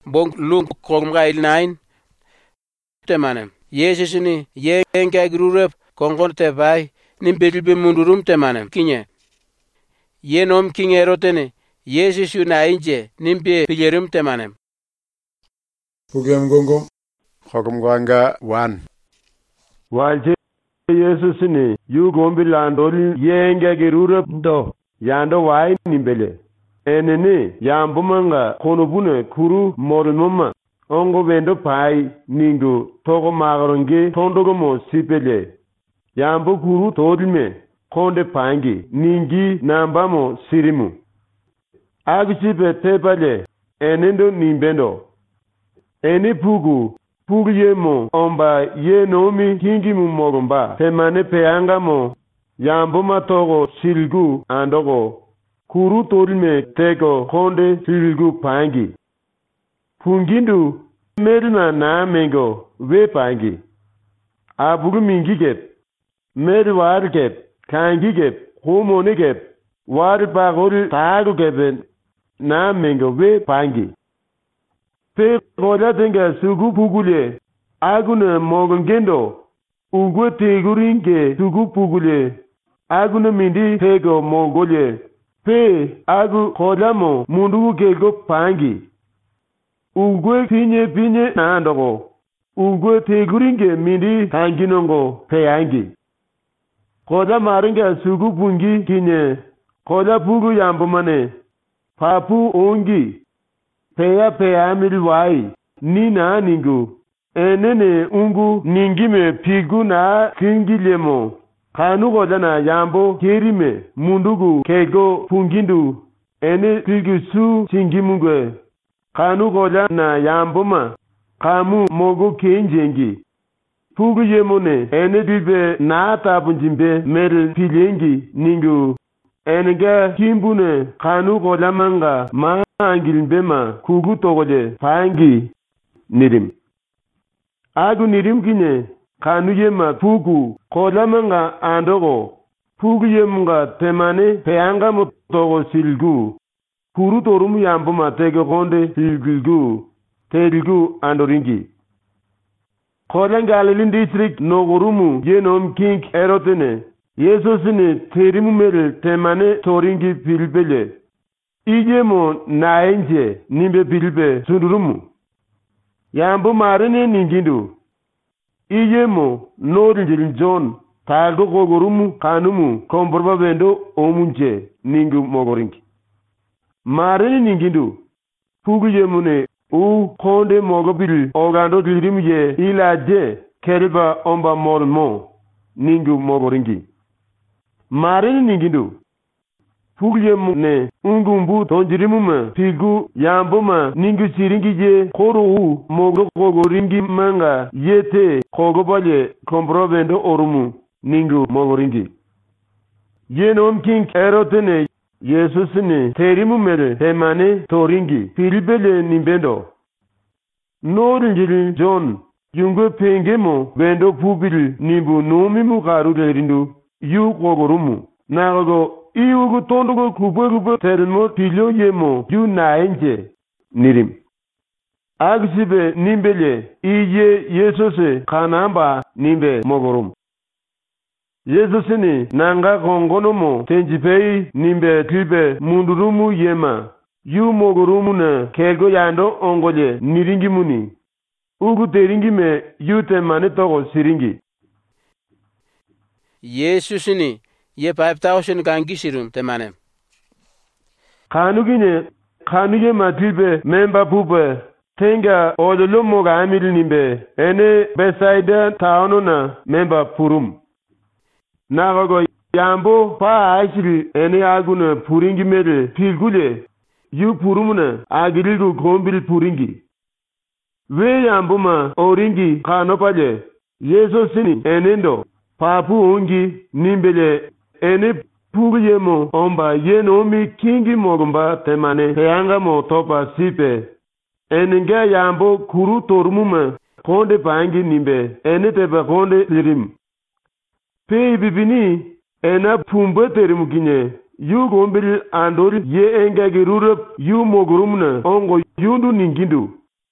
bong lung kongmgail nain temane Yesusini ye engagrurup kongon tevai nimbelbe mundurum temane kinye yenom kingerotene Yesusu na inje nimbe pilerum temane Pugem gongo Khogumgwanga 1 Walje Yesusini yugombi landoli ye engagrurup do yando wai nimbele enene yambumanga konobune kuru mornoma ongo vendo pai ningo togo magaronge tondogo mo sipele yambo kuru todime konde pangi ningi nambamo sirimu agisipe tepale enendo nimbendo eni pugu yemo omba ye nomi kingimu mogomba temane peangamo yambo matogo silgu andogo kuru todime tego konde silgu pangi pungindu medina na mengo we pangi abugu mingi gep med war gep kangi gep homone gep war bagol tagu gep na mengo we pangi pe goda tenga sugu pugule aguna mogongendo ugo teguringe sugu pugule aguna mindi tego mogole pe agu kodamo mundu gego pangi ugwe pinye na andogo ugwe teguringe mindi kanginongo peyangi koda maringa sugu bungi kinye koda pugu yambumane papu ongi peya milwai ni na ningu enene ungu ningime pigu na kingilemo kanu koda na yambo kerime mundugu kego pungindu ene pigu su chingimugwe kanu gola na yambuma kamu mogo kenjengi pugu yemone ene dibe na tabunjimbe mer pilengi ningu enega kimbune kanu gola manga ma angilbema kugu togole pangi nirim agu nirim kinye kanu yema pugu gola manga andogo pugu yemunga temane peanga motogo silgu kuru torumu yambuma tege konde telgu andoringi kola Galilin district nogorumu yenom king erotene Yesusini terimu mere temane toringi pilbele ijemo naenje nimbe pilbe sundurumu yambu marine ningindu ijemo norinjil John talgo gogorumu kanumu komborba bendo omunje ningu mogoringi Marini ningindu pugu yemune u konde mogobil ogando dirimye ilaje keriba omba mormo ningu mogoringi Marini ningindu pugu yemune ungumbu tonjirimuma pigu yambuma ningu siringije koru mogoringi manga yete kogobale kombrobendo orumu ningu mogoringi yenom king erotene Yesusini terimu mere temane toringi pilibele nimbendo norinjili John yungo pengemo bendo pubili nimbu nomi mukaru derindu yu kogorumu nagogo iugu tondogo kubwe terimo pilio yemo yu naenje nirim agsibe nimbele iye Yesuse kanamba nimbe mogorum Yesusini nanga kongonomo tenjipei nimbe tibe mundurumu yema yu mogorumu na kego yando ongoje niringi muni ugu teringi me yu temane togo siringi Yesusini ye 5,000 gangi sirum temane kanuge matibe memba pube tenga odolomo ga amil nimbe ene Bethsaida taono na memba purum Nagogo yambo pa ashiri ene aguna puringi mere pilgule yu purumuna agiligu gombil puringi we yambuma oringi kanopale Yesusini enendo papu ongi nimbele ene puguyemo omba yenomi kingi mogomba temane peanga mo topa sipe enenge yambo kuru tormuma konde pangi nimbe ene teba konde lirim Pei bibini ena pumbe terimukinye yu gombil andori ye engagi rurup yu mogurumna ongo yundu ningindu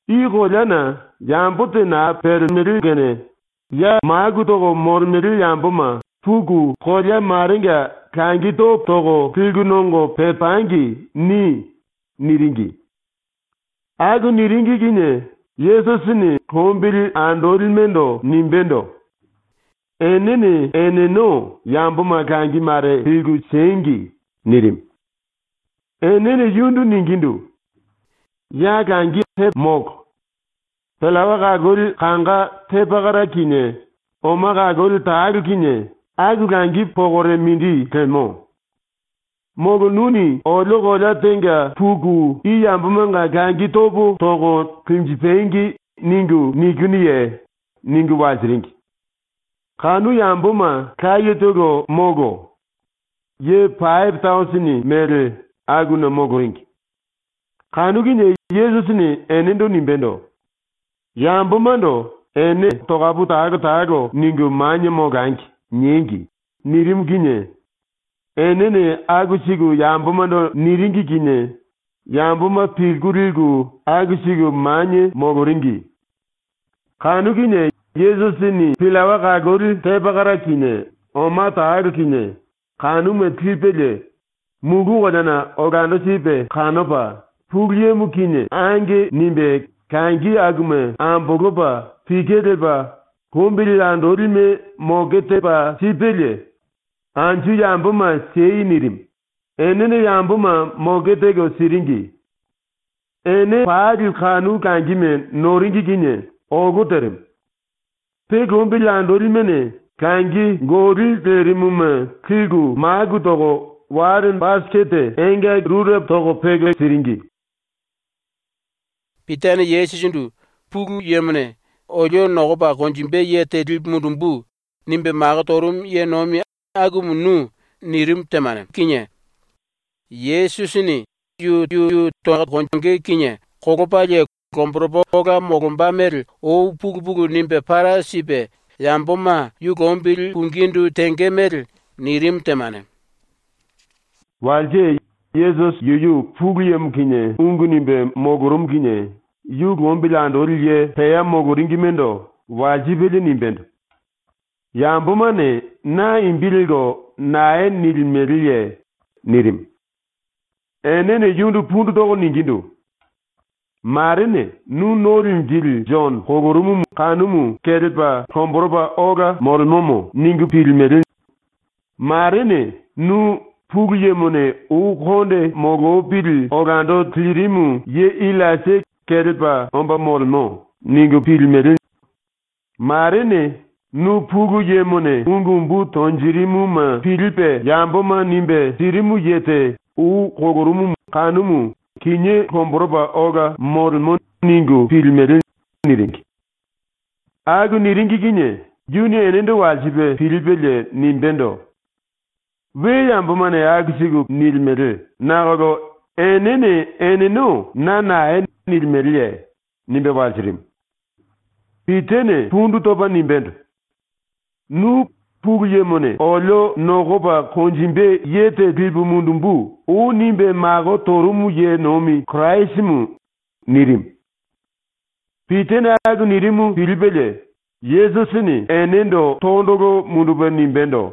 Ikolana yambute na permeri gene ya magu togo mormeri yambuma fugu kolya maringa kangi togo pilgunongo pepangi ni niringi. Agu niringi gine Yesus ni kombili andorilmendo nimbendo. Enene eneno yambuma kangi mare pilgu sengi nirim. Enene yundu ningindu. Ya kangi tep mok. Pelawa kagol kanga tepagara kine. Oma kagol taagu kine. Agu kangi pogore mindi kemo. Mogo nuni olo gola tenga pugu iyambumanga kangi tobo togo kimjipengi ningu nikuniye ningu waziringi. Kanu yambuma kaye togo mogo. Ye 5,000 mere agu na mogo ringi. Kanu gine Yesus ni enendo nimbendo. Yambumando ene togabu tago ningu manye mogangi nyingi nirim gine. Enene agusigu yambumando niringi gine. Yambuma pilgurigu agusigu manye mogoringi. Kanu gine Yesus ni pilawa kagori tepagara kine. Oma tago kine. Kanu metripele. Mugu wadana ogando sipe kanopa. Pugliye mukine ange nimbe kangi agume ambogoba pikedeba kumbili landorime mogetepa sipele anju yambuma seyi nirim enene yambuma mogetego siringi ene paadil kanu kangime noringi gine oguterim pe kumbili landorime ne kangi gori terimume kigu magu togo warin baskete enge rurep togo pege siringi. Pitane Yesu pugu yemne ojo nogoba konjimbe ye tedil mudumbu nimbe magatorum ye nomi agumunu nirim temane kinye Yesu ni yu to konjenge kinye kogopa ye komproboga mogumba mer o pugu nimbe para sibe yamboma yu gombil kungindu tenge mer nirim temane walje Yesus yuyu pugu yem kinye ungu nimbe mogurum kinye yu gombilando liye peya moguringi mendo wajibeli nimbendo. Yambumane na imbiligo nae nilmeriye nirim. Enene yundu pundu togo ningindu. Marine nu norin dil John hogorumu kanumu kedepa komboroba oga mormomo ningu pilmeri. Marine nu puguye mone u konde mogo pil ogando tlirimu ye ilase kedepa omba mormo ningu pilmeri. Marine nu puguye mone ungumbu tonjirimu ma pilpe yamboma nimbe tirimu yete u hogorumu kanumu kinye komboroba oga mormo ningu pilmeri niringi. Agu niringi kinye juni enendo wajibe pilpele nimbendo. We yambumane agisigu nilmere nagogo eneno na nilmeriye nimbe wajirim. Pitene pundu toba nimbendo. Nu puguye mone olo nogoba konjimbe yete bilbu mundumbu u nimbe mago torumu ye nomi Christmu nirim. Pitene agu nirimu pilbele Yesusini enendo tondogo munduba nimbendo.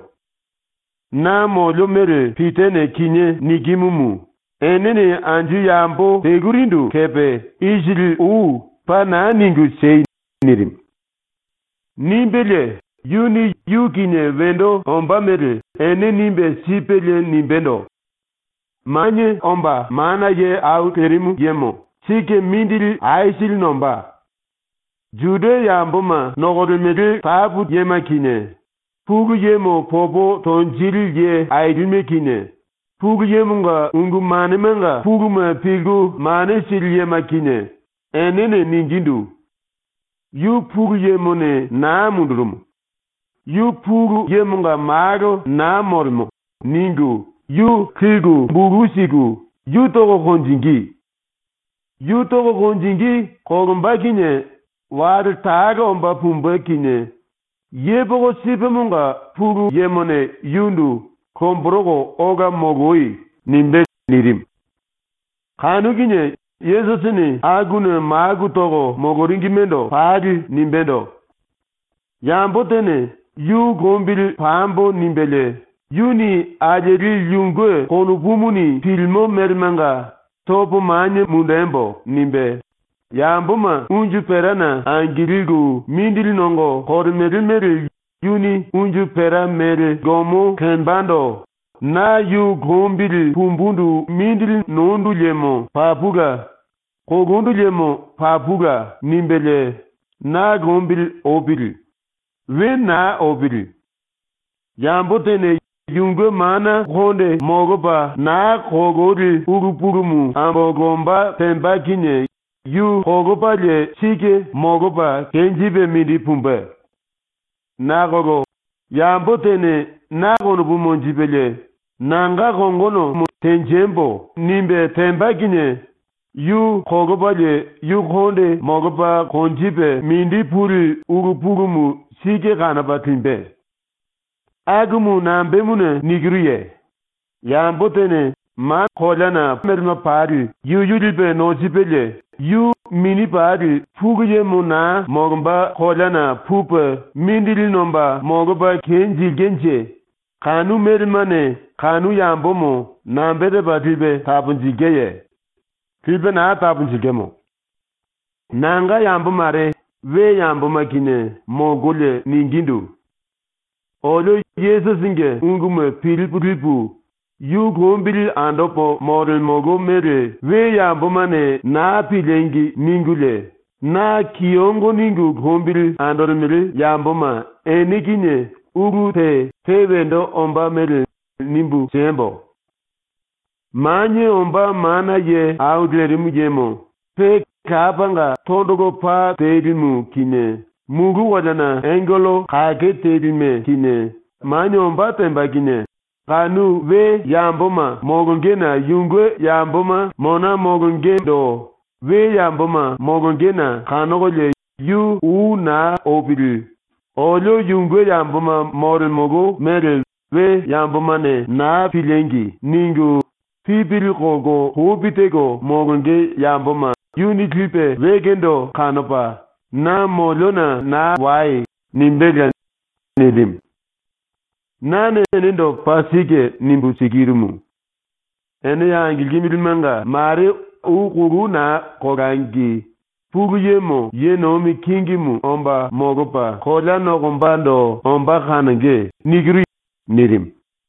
Na molo mere pitene kinye nigimumu. Enene anju yambo tegurindu kepe ijili u pana ningu sei nirim. Nimbele yuni kinye vendo omba mere ene nimbe sipele nimbendo. Manye omba mana ye au terimu yemo. Sike mindili aisil nomba. Jude yamboma nogore mere tabu yema kine. Pugu yemo popo tonjiri ye aidilme kine. Pugu yemunga ungu mane menga pugu ma pigu mane sili yema kine. Enene ningindu. Yu pugu yemone na mundurumu. Yu pugu yemunga mago na mormo. Ningu. Yu kigu burusigu. Yu togo konjingi. Yu togo konjingi kogumba kine. Wadu taga omba pumba kine. Yebogo sipemunga pugu yemone yundu kombrogo oga mogoi nimbe nirim. Kanu kinye Yesusini agune magu togo mogoringi mendo padi nimbendo. Yambotene yu gombil pambo nimbele. Yuni ajeri yungwe konubumuni filmo mermanga topo manye mundembo nimbe. Yamboma unju perana angirigu mindili nongo kormeri meri yuni unju pera meri gomo kenbando. Na yu gombili pumbundu mindili nondu lemo papuga. Kogundu lemo papuga nimbele na gombili obili. We na obili. Yambotene yungwe mana konde mogoba na kogori urupurumu ambogomba temba kinye yu kogoba le chike mogoba kenjibe midi pumbe. Na gogo yambotene na gonubu monjibele nanga gongono tenjembo nimbe temba kinye yu kogoba le yu konde mogoba konjibe mindi puri urupurumu chike kanaba timbe. Agumu na mbemune nigriye. Yambotene ma kolana merma pari yu yulibe nozibele yu mini pari fuguye muna mogba kolana pupe mindili nomba mogba kenji genje kanu mermane kanu yambomo na mbede batibe tabunjigeye tibe na tabunjigemo nanga yambomare we yamboma mogole ningindu. Olo Yesus inge ungume pilipuripu yu gombili andopo model mogo mere we yambomane na pilengi ningule na kiongo ningu gombili andormele yamboma enigine uru te wendo omba mere nimbu sembo. Manye omba mana ye audlerimu yemo pe kapanga tondogo pa terimu kine. Mugu wadana engolo kage terime kine. Manyomba temba kine. Kanu we yamboma mogongena yungwe yamboma mona mogongendo. We yamboma mogongena kanogole yu u na obili. Olo yungwe yamboma morel mogo merel we yamboma ne na pilengi. Ningu pipili kogo hubitego mogonge yamboma. Yuni klipe wegendo kanopa. Na molona na wai nimbega nedim. Na nendo pasike nimbu sikirumu. Ene ya angilgimirimanga mare ukuru na kogangi. Pugu yemo yenomi kingimu omba mogopa. Kola no kombando omba kanange nigri nedim.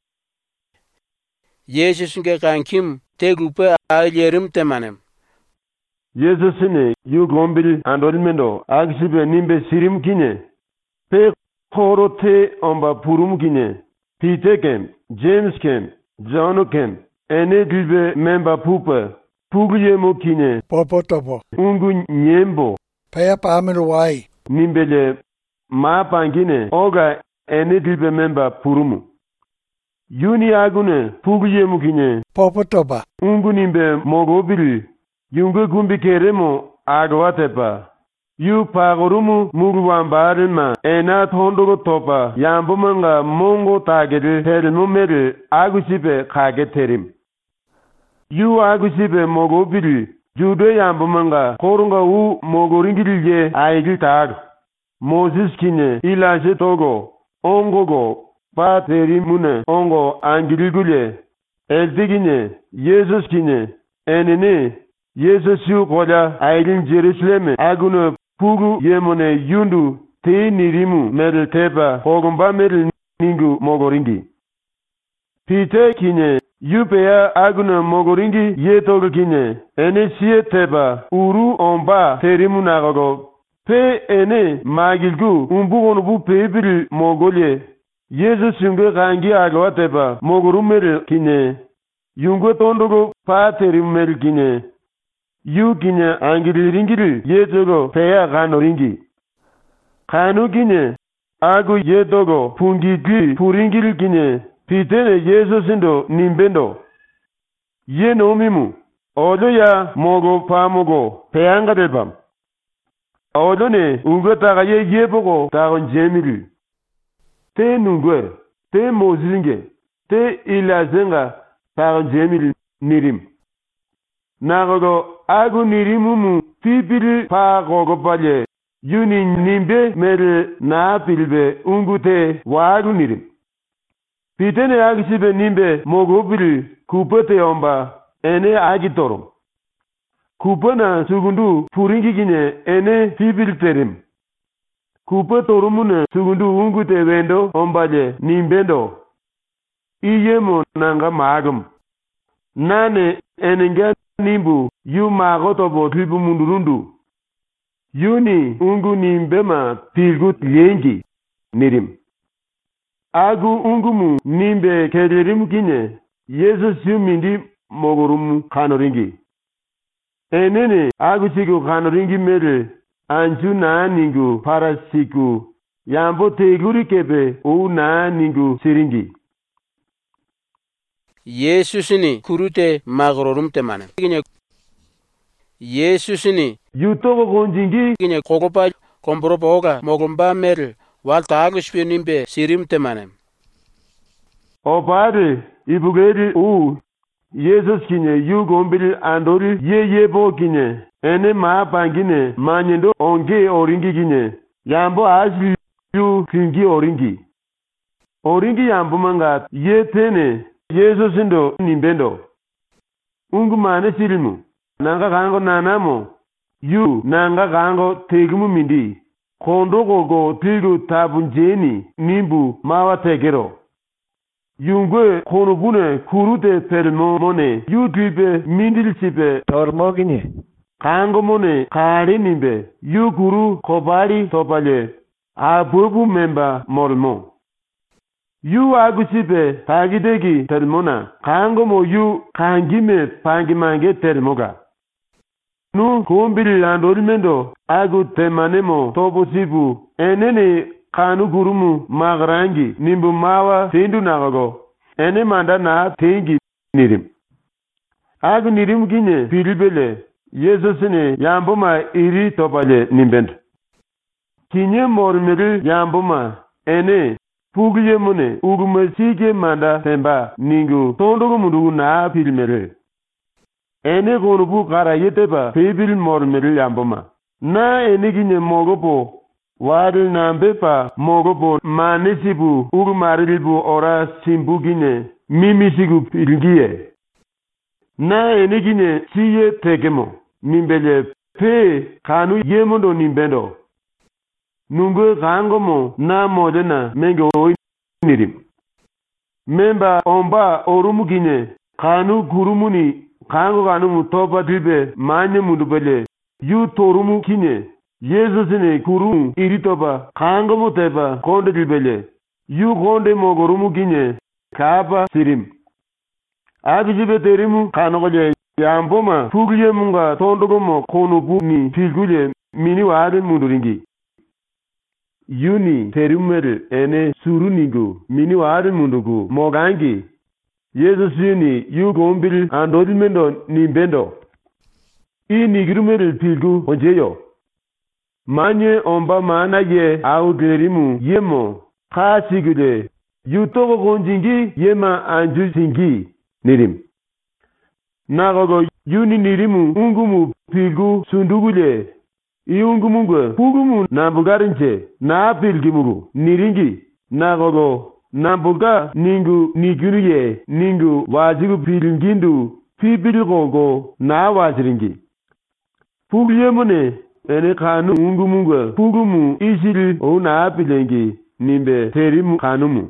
Yesus nge kankim tegupe alerim temanem. Yesusine yu gombil andolmendo agsibe nimbe sirim kine. Pe korote omba purum kine. Peter kem, James kem, John kem. Ene dilbe memba pupa. Puguye mo kine. Popo topo. Ungu nyembo. Paya pamelo wai. Nimbele ma pangine. Oga ene dilbe memba purumu. Yuni agune puguye mo kine. Popo topa. Ungu nimbe mogobili. Yungwe gumbi keremo agwatepa. Yu pagorumu muruwambarima ena tondogo topa yambomanga mongo tagere terimo mere agusibe kage terim. Yu agusibe mogobili judo yambomanga korunga u mogoringilye aigil tag. Moses kine ilaje togo ongogo pa terimune ongo angilgule eldigine Jesus kine enene Yesus yu kola ailin Jerusalem agunu pugu yemone yundu te nirimu meril tepa hogumba meril ningu mogoringi. Pite kine yupeya agunu mogoringi yetogo kine ene siye tepa uru omba terimu nagago pe ene magilgu umbugonubu pebiri mogolye Yesus yungu kangi agawa tepa mogoru meril kine yungu tondogo pa terimu meril kine yu kine angiliringili yetogo peya kanoringi. Kanu kine agu yetogo pungigi puringili kine pitene Yesusindo nimbendo. Ye nomimu odo ya mogo pamogo peyanga delpam. Odo ne ungo taga ye yebogo tagon jemili. Te nungwe, te mozilinge, te ilazenga tagon jemili nirim. Nagogo agu nirimumu pipili pa gogopalle yuni nimbe mere na pilbe ungute wagu nirim. Pitene agisibe nimbe mogopili kupete omba ene agitorum. Kupana sugundu puringi gine ene pipili terim. Kupatorumune sugundu ungute wendo ombaje nimbendo. Iyemo nanga magum. Nane enenga nimbu yu magotobo tribu mundurundu. Yuni ungu nimbema pilgut yengi nirim. Agu ungumu nimbe kederim kinye Yesus yu mindi mogorumu kanoringi. Enene agu siku kanoringi mere anju na ningu parasiku yambo teguri kebe o na ningu siringi. Yesusini kurute magrorum temane. Yesusini Yutogo gonjingi kinye kokopa kombropa oga mogomba mer walta agishpe nimbe sirim temane. opare ibugeri u Yesus kinye yu gombili andori yebo kinye ene maapangine manyendo onge oringi kinye yambo asli yu kingi oringi. Oringi yambo manga tene Yesus indo nimbendo. Ungu mane silimu. Nanga kango nanamo. Yu nanga kango tegumu mindi. Kondo gogo tigu tabunjeni nimbu mawa tegero. Yungwe konobune kurute permo mone. Yu dribe mindil sipe tormogini. kango mone kare nimbe. Yu kuru kobari topale. Abubu memba molmo. Yu agusipe pagidegi termona kango mo yu kangime pangimange termoga. Nu kumbili landorimendo agu temanemo toposibu enene kanu gurumu magrangi nimbu mawa tendu nagago ene manda na tengi nirim. Agu nirim ginye pilibele Yesusine yamboma iri topale nimbend. Kinye mormeri yamboma ene Pugiye mune ugumesike manda temba ningu tondogo mundugu na pilmere. Ene konubu kara yeteba pebil mormeri yamboma. Na ene ginye mogopo wadil nambepa mogopo manesibu ugumarilibu ora simbu ginye mimisigu pilgiye. Na ene ginye siye tegemo nimbele pe kanu yemondo nimbendo. Nungu kangomo na modena menge nirim. Memba omba orumu ginye kanu gurumuni kango kanu mutopa dribe manye mundubele yu torumu kinye Yesusine kurumu iritopa kango muteba konde dribele yu konde mogorumu ginye kapa sirim. Agijibe terimu kanogole yamboma fugliye munga tondogomo konubu ni pilgule mini wade munduringi. Yuni terimere ene surunigo mini wari mundugu mogangi Yesus yuni yu gombili andorimendo nimbendo I nigirumere pilgu onjeyo manye omba mana ye au derimu yemo kasigule yu togo gonjingi yema anju singi nirim nagogo yuni nirimu ungumu pilgu sundugule Iungumungwe pugumu nambugarinche na pilgimugu niringi nagogo nambuga ningu nigunuye ningu wajigu pilingindu pibilgogo na wajiringi. Puguyemune ene kanu ungumungwe pugumu isiri o na pilengi nimbe terimu kanumu.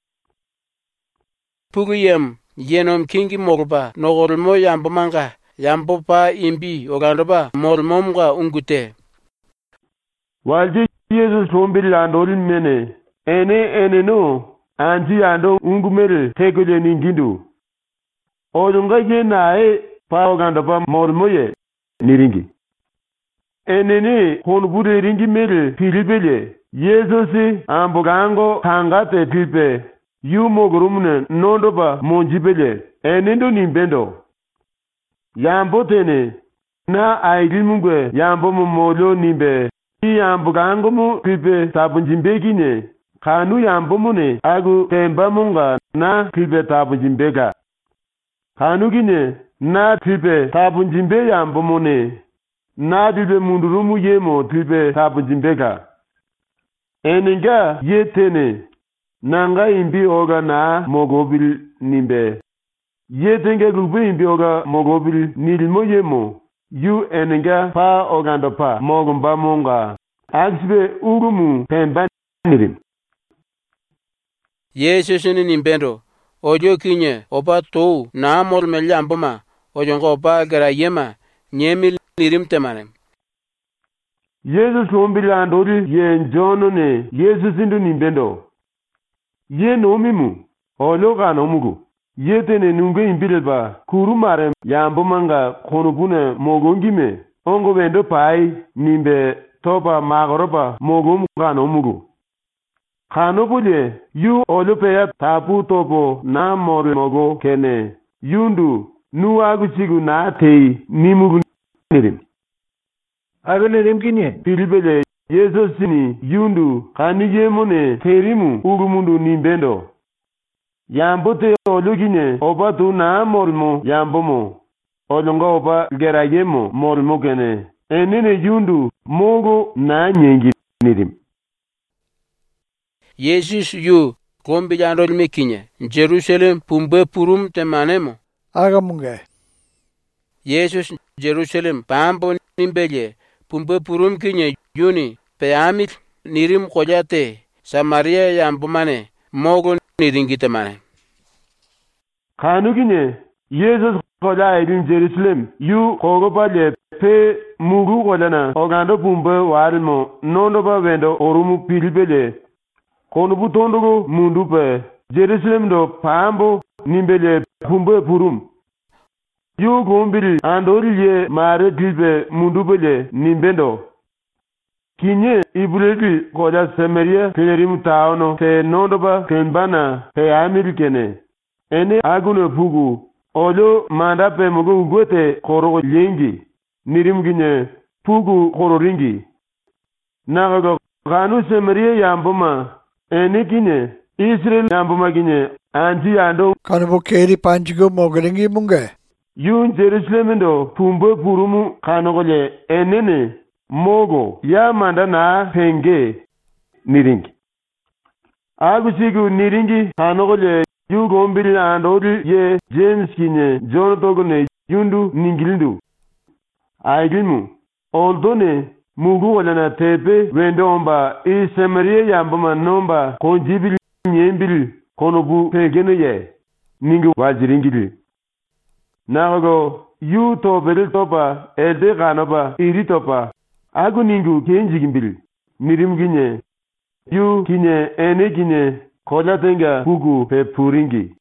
Puguyem yenom kingi mogba nogormo yambomanga yambopa imbi ogandoba mormomga ungute. Walje Yesus tombili andolin mene ene no anji ando ungumere tegole ningindu odunga ye nae pa ogandoba mormoye niringi enene konbude ringi mere pilibele Yesusi ambogango tangate pipe yumo gurumne nondoba monjibele enendo nimbendo yambotene na ailimungwe yambo momolo nimbe yambugango mu pipe tabunjimbegine kanu yambo mune agu temba munga na pipe tabunjimbega kanu gine na tilbe tabunjimbe yambomone na tilbe mundurumu yemo tilbe tabunjimbeka eninga yetene nanga imbi oga na mogobil nimbe yetenge gugbe imbi oga mogobil nilmo yemo yu eninga pa ogando pa mogumba monga agsbe urumu pemba nirim Yesusini nimbendo ojo kinye opa tou na mor melyamboma ojongo opa gara yema nyemil nirim temanem Yesus lombila andori ye njono ne Yesus indu nimbendo ye nomimu ologa nomugu ye tene nunge imbileba kurumare yambomanga konubune mogongime ongo bendo pai nimbe topa magoroba mogum kanomugu kanobule yu olupeya tapu topo na mori mogo kene yundu nuaguchigu na tei nimugu nirim Agane kinye. pilibele Yesus sini yundu kanijemone terimu urumundu nimbendo yambote olugine obatu na morimo yambomo olongo oba gerayemo morimo kene enene yundu mogo na nyengi nirim Yesus yu kombi jandol mekinye Jerusalem pumbe purum temanemo Agamunge. Yesus Jerusalem pambo nimbele pumbe purum kinye yuni peamit nirim kojate Samaria yambomane mogo niringite mane kanugine Yesus kola edin Jerusalem yu kogopale pe mugu kolana ogando pumbe warimo nondo ba wendo orumu pilibele konubu tondogo mundu pe Jerusalem do pambo nimbele pumbe purum yu gombili andori ye mare dilbe mundu bele nimbendo kinye ibredi koda Samaria kelerimu taono te nondoba kembana pe amerikene ene aguno pugu olo manda pe mugo ugote koro lengi nirimgine pugu koro ringi nagago kanu Samaria yamboma ene kinye Israel yamboma kinye anti ando Kanubo keri panchigo mogalingi munge. yun Jerusalem do pumbe purumu kanogole enene mogo ya manda na penge niringi agusigu niringi kanogole yu gombili andori ye James kinye John togone yundu ningilindu aigilmu oldone mugu walana tepe wendo omba Samaria yambama nomba konjibili nyembili konobu pegeno ye ningi wajiringili nago yu topel topa elde kanopa iri topa agu ningu kenjigimbil nirim ginye yu kinye ene kinye kola tenga pugu pe puringi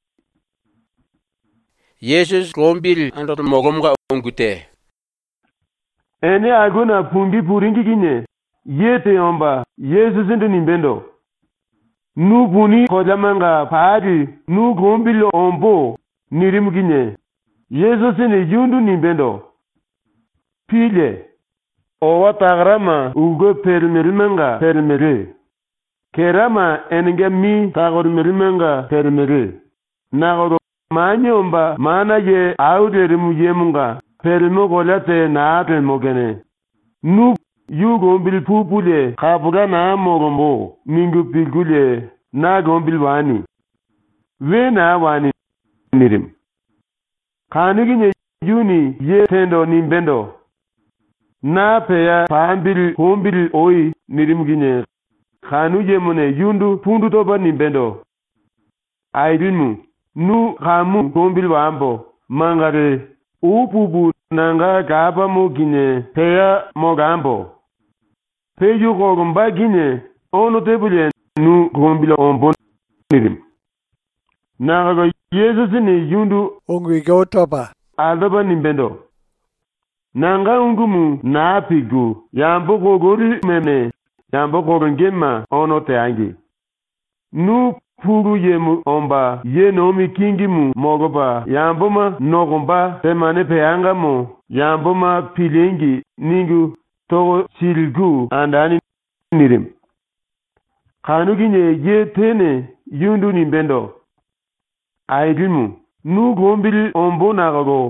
Yesus kombil andot mogomga ongute ene aguna pumbi puringi kinye yete omba Yesus ndo nimbendo nu buni kola manga paadi nu gombil ombo nirim ginye Yesus ni yundu nimbendo pile owa tagrama ugo permerimenga permeri kerama enenge mi tagormerimenga permeri nagoro manyomba mana ye auderimu yemunga permo golate na temogene nu yugo bil pupule kabuga na mogombo mingu pilgule na gombil wani we na wani nirim kanugine yuni ye tendo nimbendo na peya paambil hombil oi nirimgine kanuje mune yundu pundu toba nimbendo aidilmu nu kamu hombil wambo mangare upubu nanga gaba mogine peya mogambo peyu kogumba gine ono tebule nu hombil ombo nirim nagago Yesus ni yundu Ongwigo topa. aldoba nimbendo nanga ungumu na pigu yambo kogori meme yambo kogengema ono teangi nu puru yemu omba ye nomi kingimu mogoba yamboma nogomba temane peangamo yamboma pilengi ningu togo silgu andani nirim kanuginye ye tene yundu nimbendo aidilmu nu gombili ombo nagago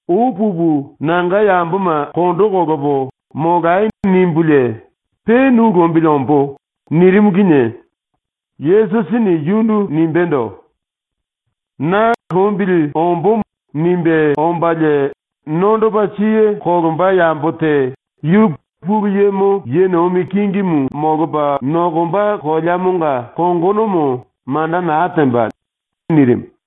upubu nanga yambuma kondo kogobo mogai nimbule pe nu gombilombo nirimginye Yesu sini yundu nimbendo na gombil ombo nimbe ombaje nondo bachie kogomba yambote yu Pugiyemo yenomi kingimu mogoba nogomba kolyamunga kongonomo manda na atemba nirim